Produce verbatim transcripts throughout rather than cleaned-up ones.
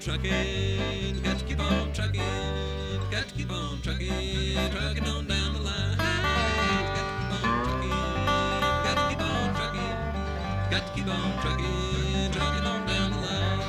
trucking, got to keep on trucking, got to keep on trucking, trucking on down the line. Got to keep on trucking, got to keep on trucking, trucking on down the line.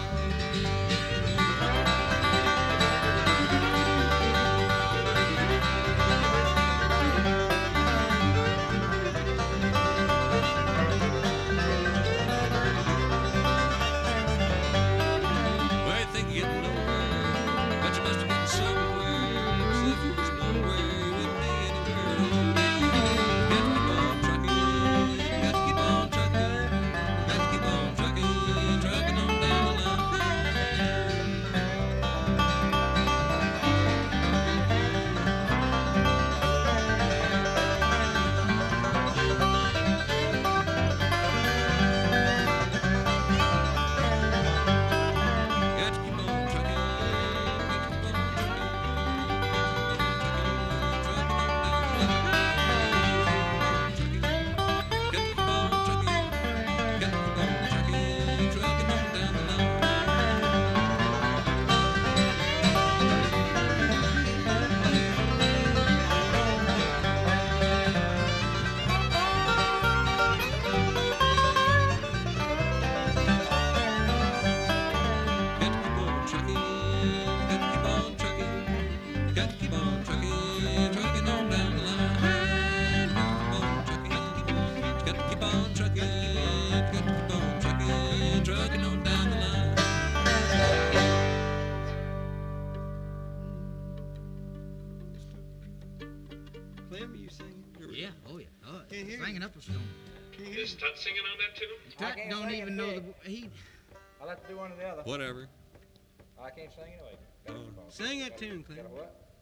Clem, are you singing? Yeah, oh yeah. Oh, Can't hear singing you. up a storm. Is Tut singing on that too? Tut can't don't sing even it, know Dick. the he. I'll have to do one or the other. Whatever. I can't sing anyway. Gotta keep on. Sing that tune, Clem. Gotta what?